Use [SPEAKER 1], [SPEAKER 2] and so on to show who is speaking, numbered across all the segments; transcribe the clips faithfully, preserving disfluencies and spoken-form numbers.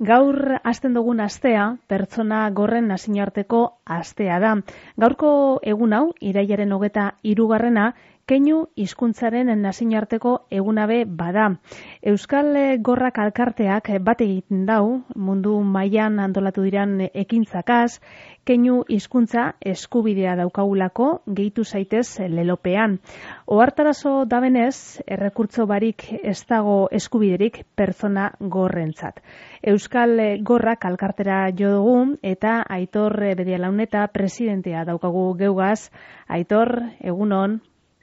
[SPEAKER 1] Gaur hasten dugun astea, pertsona gorren nazioarteko astea da. Gaurko egun hau, irailaren hogeta hirugarrena, keinu hizkuntzaren nazioarteko egunabe bada. Euskal Gorrak Elkarteak bat egiten dau, mundu mailan antolatu diran ekintzakaz, keinu hizkuntza eskubidea daukagulako, gehitu zaitez lelopean. Ohartarazo dabenez, errekurtso barik ez dago eskubiderik pertsona gorrentzat. Euskal Gorrak Elkartera jo dugu eta Aitor Bedialauneta presidentea daukagu geugaz. Aitor, egunon.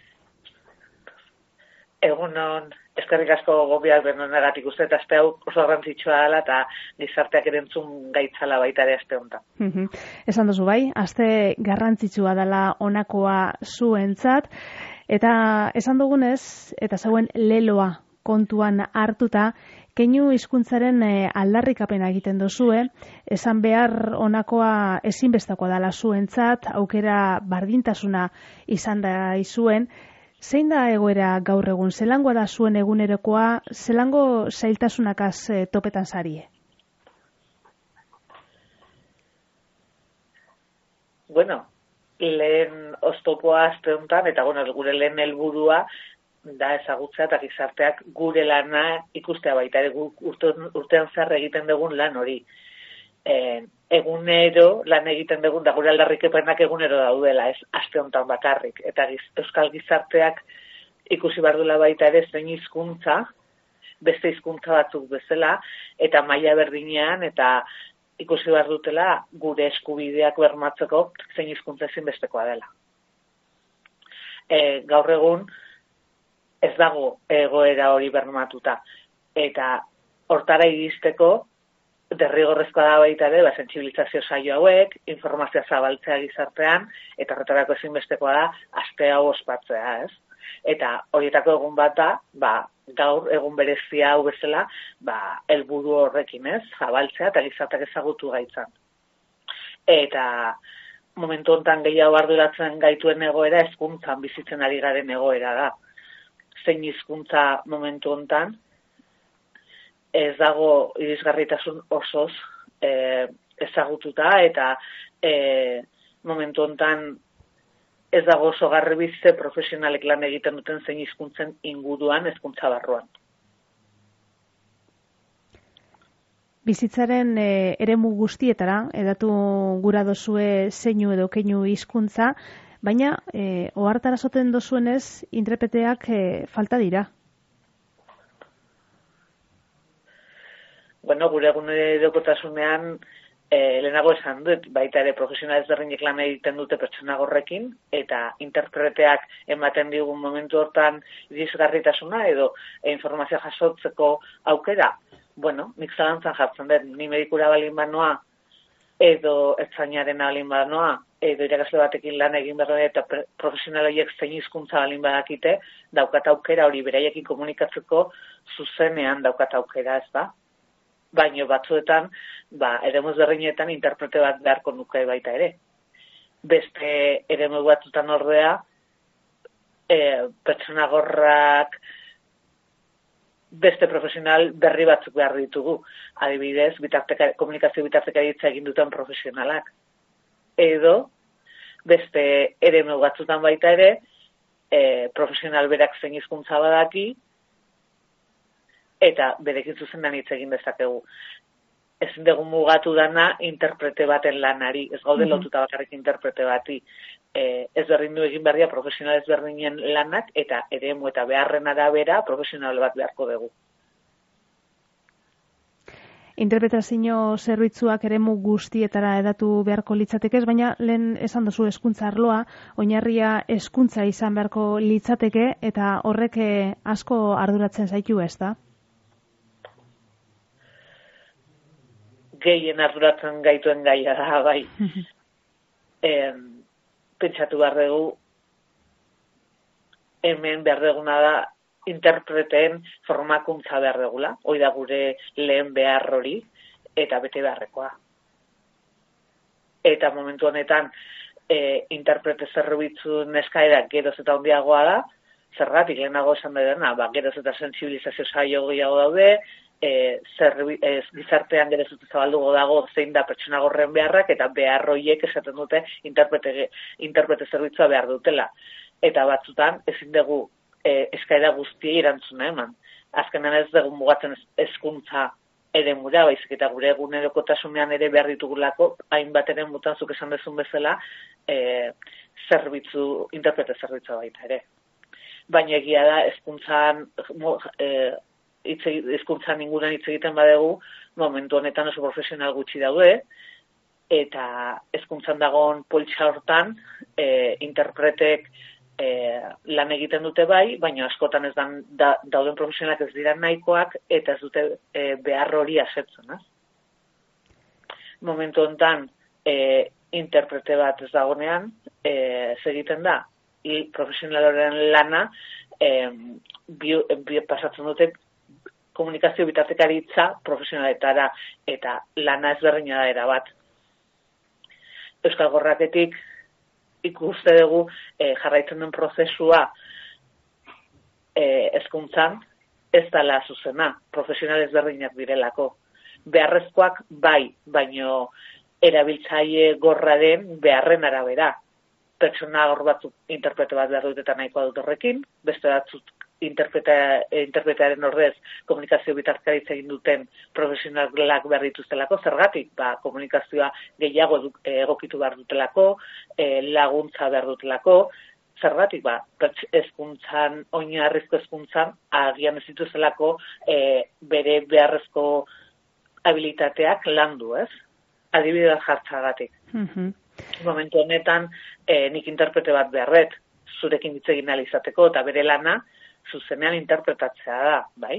[SPEAKER 2] Egunon, eskerrik asko gobiak benonagatik uste eta azte hau oso garrantzitsua dela eta gizarteak erentzun gaitzala baita ere azte honetan.
[SPEAKER 1] Esan duzu bai, azte garrantzitsua dela honakoa zuentzat eta esan dugunez eta zauen leloa kontuan hartuta keinu hizkuntzaren aldarrikapena egiten duzue, esan behar honakoa ezinbestakoa dela zuentzat, aukera bardintasuna izan da izuen. Zein da egoera gaur egun? Zelangoa da zuen egunerokoa? Zelango zailtasunakaz topetan zarie?
[SPEAKER 2] Bueno, lehen oztopoa azte honetan, eta bueno, gure lehen helburua da ezagutzea eta gizarteak gure lana ikustea baita ere urtean zehar egiten dugun lan hori. E, egunero lan egiten dugun da gure aldarrikepenak egunero daudela, ez aste honetan bakarrik. Eta giz, euskal gizarteak ikusi bardula baita ere zein hizkuntza, beste hizkuntza batzuk bezala, eta maila berdinean, eta ikusi bardutela gure eskubideak bermatzeko zein hizkuntza ezinbestekoa dela. E, gaur egun ez dago egoera hori bermatuta. Eta hortara iristeko derrigorrezkoa da baita ere, ba, sentsibilizazio saio hauek, informazioa zabaltzea gizartean, eta horretarako ezinbestekoa da, aste hau ospatzea, ez? Eta horietako egun bat da, ba, gaur egun berezia hau bezala, ba, helburu horrekin, ez? Zabaltzea eta gizarteak ezagutu gaitzan. Eta momentu honetan gehiago arduratzen gaituen egoera, hezkuntzan bizitzen ari garen egoera da. Zein hizkuntza momentu honetan, ez dago irisgarritasun osoz e, ezagututa eta e, momentu honetan ez dago oso garbi ze profesionalek lan egiten duten zein hizkuntzen inguruan hezkuntza barruan.
[SPEAKER 1] Bizitzaren e, eremu guztietara edatu gura dozue zeinu edo keinu hizkuntza, baina e, ohartarazoten dozuenez interpreteak e, falta dira.
[SPEAKER 2] Bueno, gure egunerokotasunean eh, lehenago esan dut, baita ere profesional ezberdinek lan egiten dute pertsona gorrekin, eta interpreteak ematen digun momentu hortan irisgarritasuna edo e, informazioa jasotzeko aukera. Bueno, nik zalantzan jartzen dut, ni medikura balin banoa, edo ertzainaren balin banoa, edo irakasle batekin lan egin behar eta profesional horiek zein hizkuntza balin badakite, daukat aukera hori beraiekin komunikatzeko zuzenean daukat aukera, ez da? Baina batzuetan, ba, eremu ezberdinetan interprete bat beharko nuke baita ere. Beste eremu batzuetan ordea, e, pertsona gorrak beste profesional berri batzuk behar ditugu. Adibidez, bitarteka, komunikazio bitartekaritza egin duten profesionalak. Edo, beste eremu batzuetan baita ere, e, profesional berak zein hizkuntza badaki, eta berekin zuzenean hitz egin dezakegu. Ezin dugu mugatu dana interprete baten lanari, ez gaude lotuta bakarrik interprete bati. E, ez berdin du egin berria profesional ez berdinen lanak, eta eremu eta beharren arabera profesional bat beharko dugu.
[SPEAKER 1] Interpretazio zerbitzuak eremu guztietara edatu beharko litzatekez, baina lehen esan duzu hezkuntza arloa, oinarria hezkuntza izan beharko litzateke, eta horrek asko arduratzen zaitu, ez da?
[SPEAKER 2] Gehien arduratzen gaituen gaia da, bai. e, pentsatu behar dugu, hemen behar duguna da, interpreteen formakuntza behar dugula, hoi da gure lehen behar hori, eta bete beharrekoa. Eta momentu honetan, e, interprete zerbitzuen eskaera geroz eta handiagoa da, zergatik lehenago esan dena, ba, geroz eta sentsibilizazio saio gehiago daude, e, zerbi, e, gizartean gerezute zabaldugo dago zein da pertsona gorren beharrak, eta behar horiek esaten dute interprete, interprete zerbitzua behar dutela. Eta batzutan ezin dugu e, eskaera guztiei erantzuna eman. Azkenan ez dugu mugatzen hezkuntza eremura, baizik eta gure egunerokotasunean ere behar ditugulako, hainbat ere mutan zuk esan dezun bezala, e, zerbitzu, interprete zerbitzua baita ere. Baina egia da, hezkuntzan, e, hezkuntzan inguruan hitz egiten badegu, momentu honetan oso profesional gutxi daude, eta hezkuntzan dagoen poltsa hortan, e, interpretek e, lan egiten dute bai, baina askotan ez dan, da, dauden profesionalak ez dira nahikoak, eta ez dute e, behar hori asetzen. Eh? Momentu honetan, e, interprete bat ez dagonean, e, egiten da, i profesionalaren lana e, bi, bi, pasatzen dute komunikazio bitartekaritza profesionaletara, eta lana ezberdina da erabat. Euskal Gorraketik ikuste dugu e, jarraitzen den prozesua e, hezkuntzan ez dela zuzena, profesional ezberdinak direlako. Beharrezkoak bai, baino erabiltzaile gorraren beharren arabera. Pertsona hor batzuk interprete bat behar dut eta nahikoa dut horrekin, beste batzuk interpreta, interpretearen ordez komunikazio bitartekaritza egin duten profesionalak behar dituztelako, zergatik, ba, komunikazioa gehiago egokitu behar dutelako, e, laguntza behar dutelako, zergatik, ba, hezkuntzan, oinarrizko hezkuntzan, agian ez dituztelako e, bere beharrezko habilitateak landu, ez? Adibidea jartzagatik.
[SPEAKER 1] Mm-hmm.
[SPEAKER 2] Momentu honetan, e, nik interprete bat beharret, zurekin hitz egin ahal izateko, eta bere lana, zuzenean interpretatzea da, bai?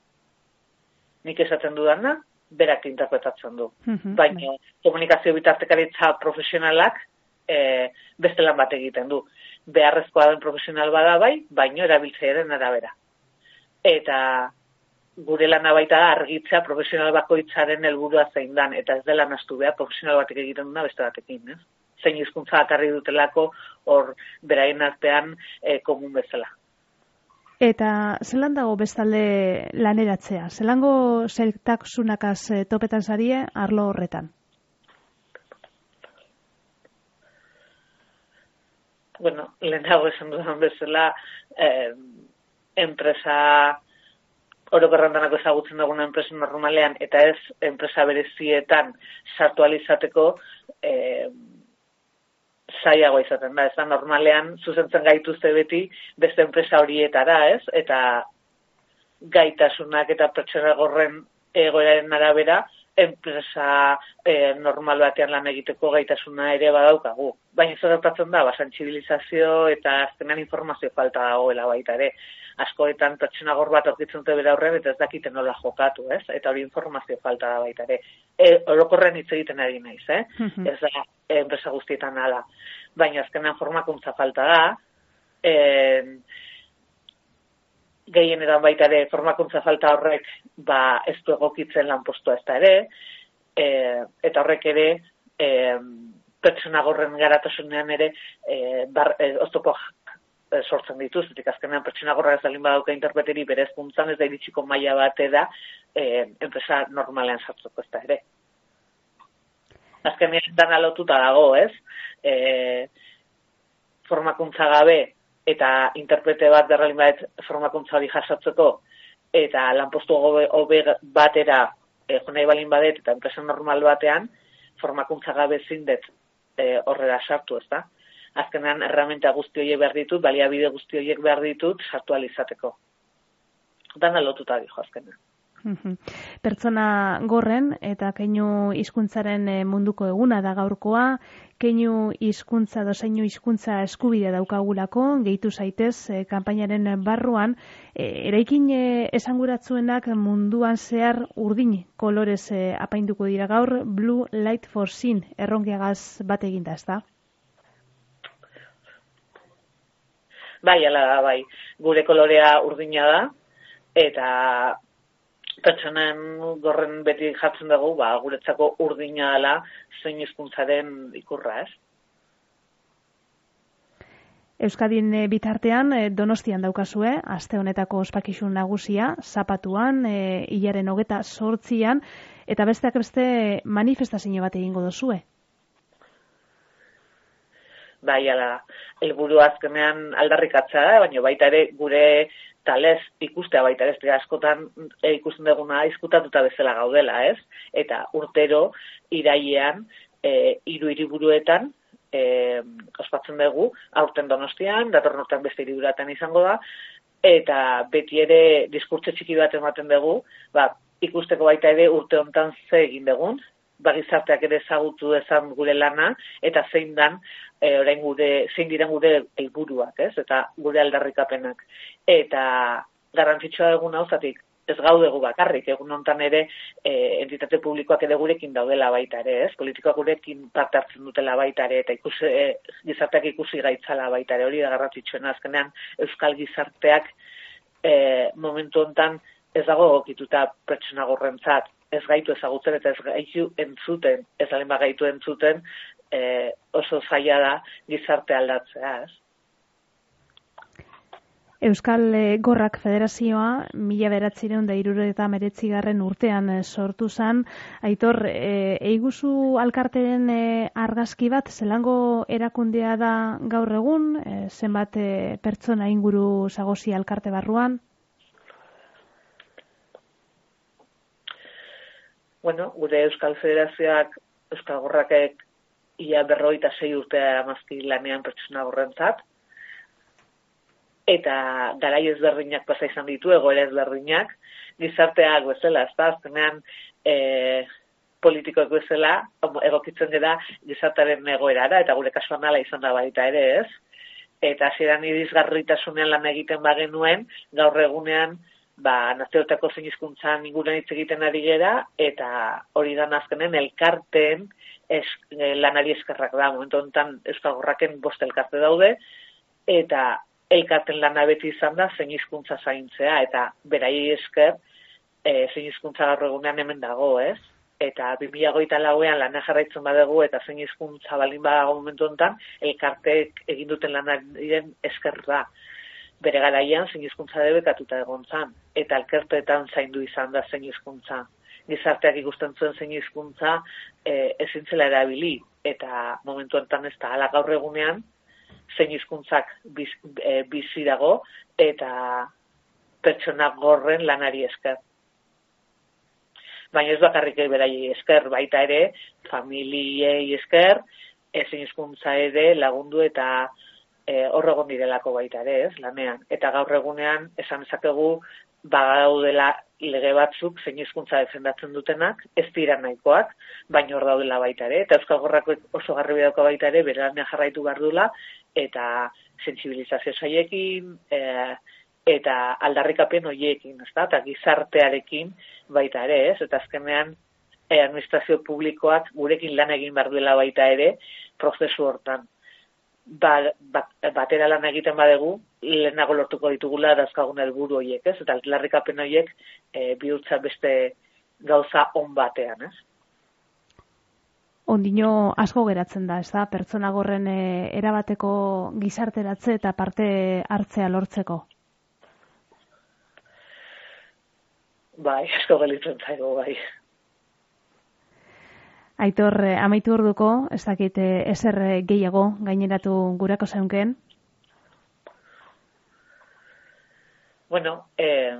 [SPEAKER 2] Nik esaten dudana, berak interpretatzen du. Mm-hmm. Baina komunikazio bitartekaritza profesionalak e, beste lan bat egiten du. Beharrezkoa den profesional bada bai, baino erabiltzailearen arabera. Eta gure lana baita da argitzea profesional bakoitzaren helburua zein dan, eta ez dela nahastu behar profesional batek egiten duna beste batekin, ez? Zein hizkuntza akarri dutelako hor beraien artean e, komun bezala.
[SPEAKER 1] Eta zelan dago bestalde laneratzea? Zelango zeltaksunakaz topetan zarie arlo horretan?
[SPEAKER 2] Bueno, lehenago esan dudan bezala, eh, enpresa orokorrendanako ezagutzen duguna enpresa normalean, eta ez enpresa berezietan sartu ahal izateko, eh, zaiago izaten da, ez da, normalean zuzentzen gaituzte beti beste enpresa horietara, ez? Eta gaitasunak eta pertsona gorren egoeraren arabera, enpresa e, normal batean lan egiteko gaitasuna ere badaukagu. Baina ez gertatzen da, basantzibilizazio eta azkenean informazio falta dagoela baita ere. Askoetan pertsona gor bat aurkitzen dute bere aurrean eta ez dakiten nola jokatu, ez? Eta hori informazio falta da baita ere. E, orokorren hitz egiten ari naiz, eh? Mm-hmm. Ez da, enpresa guztietan hala. Baina azkenean formakuntza falta da, e, gehienetan baita ere formakuntza falta horrek ba, ez du egokitzen lanpostua ez da ere, e, eta horrek ere e, pertsona gorren garatasunean ere e, bar, e, oztopo e, sortzen dituz, eta azkenean pertsona gorra ez dalin badauka interpreteri bere hezkuntzan ez da iritsiko maila bate da e, enpresa normalean sartzeko ez da ere. Azkenean dana lotuta dago, ez? E, formakuntza gabe eta interprete bat berralin bat formakuntza hori jasotzeko, eta lanpostu hobe batera e, jonai balin badet, eta enpresa normal batean, formakuntza gabe zindet e, horrela sartu, ez da? Azkenean, erramenta guzti horiek behar ditut, baliabide guzti horiek behar ditut, sartu alizateko. Dana lotuta dijo azkenean.
[SPEAKER 1] Pertsona gorren eta keinu hizkuntzaren munduko eguna da gaurkoa, keinu hizkuntza dozeinu hizkuntza eskubidea daukagulako, gehitu zaitez e, kanpainaren barruan, e, eraikin e, esanguratsuenak munduan zehar urdin kolorez e, apainduko dira gaur, Blue Light for Sin erronkiagaz bat eginda, ez da?
[SPEAKER 2] Bai, ala da, bai. Gure kolorea urdina da, eta pertsonen gorren beti jartzen dugu, ba, guretzako urdina dela zein hizkuntzaren ikurra, ez?
[SPEAKER 1] Euskadin e, bitartean e, Donostian daukazue, aste honetako ospakizun nagusia, zapatuan, e, hilaren hogeta sortzian, eta besteak beste manifestazio bat egingo dozue.
[SPEAKER 2] Bai, ala, helburu azkenean aldarrikatza da, baina baita ere gure talez ikustea baita ere, ez askotan e, ikusten duguna izkutatuta bezala gaudela, ez? Eta urtero irailean e, hiru hiriburuetan E, ospatzen dugu, aurten Donostian, datorren urtean beste hiriburuetan izango da, eta beti ere diskurtso txiki bat ematen dugu, ba, ikusteko baita ere urte hontan ze egin dugun, ba, gizarteak ere ezagutu dezan gure lana, eta zein dan, e, orain gure, zein diren gure helburuak, ez? Eta gure aldarrikapenak. Eta garrantzitsua dugun hauzatik, ez gaudegu bakarrik, egun hontan ere e, entitate publikoak ere gurekin daudela baita ere, ez? Politikoak gurekin parte hartzen dutela baita ere, eta ikusi, e, gizarteak ikusi gaitzala baita ere, hori da garrantzitsuena azkenean euskal gizarteak e, momentu hontan ez dago egokituta pertsona gorrentzat, ez gaitu ezagutzen eta ez gaitu entzuten, ez alema gaitu entzuten e, oso zaila da gizarte aldatzea, ez?
[SPEAKER 1] Euskal Gorrak Federazioa mila bederatziehun eta hirurogeita hemeretzigarren urtean sortu zen. Aitor, e, eiguzu alkarteren e, argazki bat, zelango erakundea da gaur egun, e, zenbat e, pertsona inguru zagozi alkarte barruan?
[SPEAKER 2] Bueno, gure Euskal Federazioak, Euskal Gorrakek ia berrogeita sei urtea amazki lanean pertsona gorrentzat, eta garai ezberdinak pasa izan ditu, egoera ezberdinak, gizarteak bezala, ez da, azkenean e, politikoak bezala, egokitzen gara gizartaren egoerara, eta gure kasuan ala izan da baita ere, ez? Eta hasieran irisgarritasunean lan egiten bagenuen, gaur egunean, ba, nazioarteko zein hizkuntzan inguruan hitz egiten ari gera, eta hori da azkenen elkarteen es, e, lanari eskerrak da. Momentu honetan Euskal Gorraken bost elkarte daude, eta elkarten lana beti izan da zein hizkuntza zaintzea, eta beraiei esker e, zein hizkuntza gaur egunean hemen dago, ez? Eta bi mila hogeita lauean lana jarraitzen badegu eta zein hizkuntza balin badago momentu honetan, elkarteek egin duten lanaren esker da. Bere garaian zein hizkuntza debekatuta egon zan, eta elkarteetan zaindu izan da zein hizkuntza. Gizarteak ikusten zuen zein hizkuntza e, ezin zela erabili, eta momentu honetan ez da, hala gaur egunean, zein hizkuntzak biz, e, bizi dago eta pertsona gorren lanari esker. Baina ez bakarrik beraiei esker, baita ere familiei esker, zein hizkuntza ere lagundu eta e, hor egon direlako baita ere, ez, lanean. Eta gaur egunean esan dezakegu bagaudela lege batzuk zein hizkuntza defendatzen dutenak, ez dira nahikoak, baina hor daudela baita ere, eta Euskal Gorrako oso garbi dauka baita ere, bere lanean jarraitu behar dula, eta sentsibilizazio saiekin, e, eta aldarrikapen horiekin, ezta? Eta gizartearekin baita ere, ez? Eta azkenean e, administrazio publikoak gurekin lan egin behar duela baita ere, prozesu hortan. Ba, bat, batera lan egiten badegu, lehenago lortuko ditugula dauzkagun helburu horiek, ez? Eta aldarrikapen horiek e, bihurtza beste gauza on batean, ez?
[SPEAKER 1] Ondino asko geratzen da, ez da? Pertsona gorren e, erabateko gizarteratze eta parte hartzea lortzeko.
[SPEAKER 2] Bai, asko gelitzen zaigo, bai.
[SPEAKER 1] Aitor, amaitu orduko, ez dakit ezer gehiago gaineratu gurako zeunken?
[SPEAKER 2] Bueno, eh,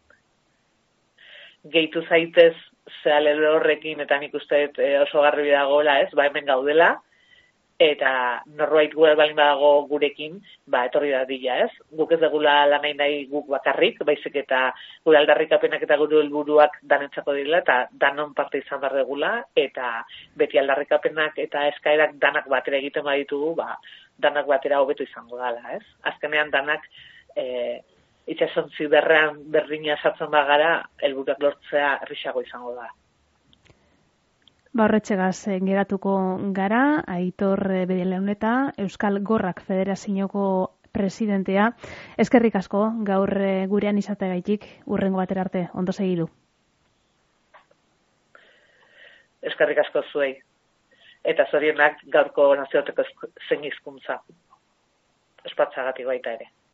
[SPEAKER 2] gehitu zaitez zehalelo horrekin, eta nik uste eh, oso garbi dagoela, ez, ba hemen gaudela, eta norbait gure balin badago gurekin, ba etorri da dila, ez? Guk ez degula lanai nahi guk bakarrik, baizik eta gure aldarrikapenak eta gure helburuak danentzako direla, eta danon parte izan behar degula, eta beti aldarrikapenak eta eskaerak danak batera egiten baditugu, ba danak batera hobeto izango dela, ez? Azkenean danak e, itxasontzi berrean berdina sartzen bagara, helburuak lortzea errixago izango da.
[SPEAKER 1] Ba, horretxegaz geratuko gara, Aitor Bedeleuneta, Euskal Gorrak Federazioko presidentea. Eskerrik asko, gaur gurean izateagaitik, urrengo batera arte, ondo segidu.
[SPEAKER 2] Eskerrik asko zuei. Eta zorionak gaurko nazioarteko zein hizkuntza ospatzagatik baita ere.